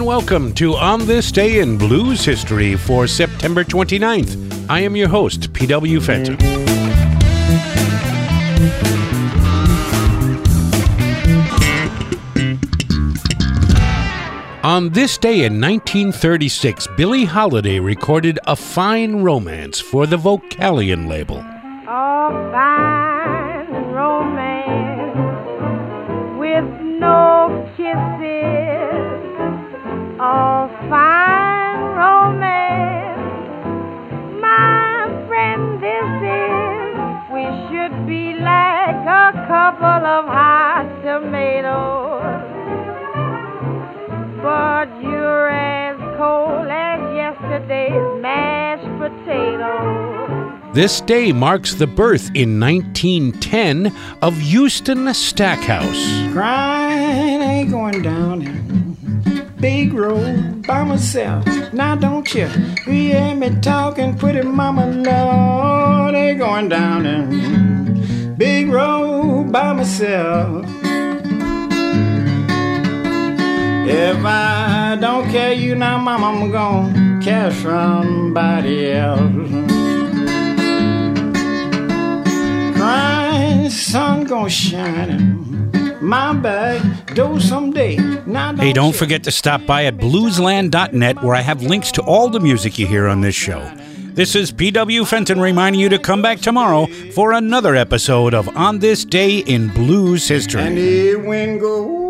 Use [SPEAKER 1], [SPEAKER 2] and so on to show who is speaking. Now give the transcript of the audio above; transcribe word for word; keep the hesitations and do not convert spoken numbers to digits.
[SPEAKER 1] and welcome to On This Day in Blues History for September twenty-ninth. I am your host, P W Fenton. On this day in nineteen thirty-six, Billie Holiday recorded A Fine Romance for the Vocalion label.
[SPEAKER 2] A fine romance with no kisses. A fine romance, my friend, this is. We should be like a couple of hot tomatoes, but you're as cold as yesterday's mashed potatoes.
[SPEAKER 1] This day marks the birth in nineteen ten of Houston Stackhouse.
[SPEAKER 3] Crying ain't going down in big road by myself. Now don't you hear me talking, pretty mama, Lord, ain't going down in big road by myself. If I don't carry you now, mama, I'm gonna catch somebody else. Crying, sun gonna shine in my back door someday. Now don't
[SPEAKER 1] Hey, don't
[SPEAKER 3] you-
[SPEAKER 1] forget to stop by at bluesland dot net where I have links to all the music you hear on this show. This is P W Fenton reminding you to come back tomorrow for another episode of On This Day in Blues History.
[SPEAKER 3] And the wind goes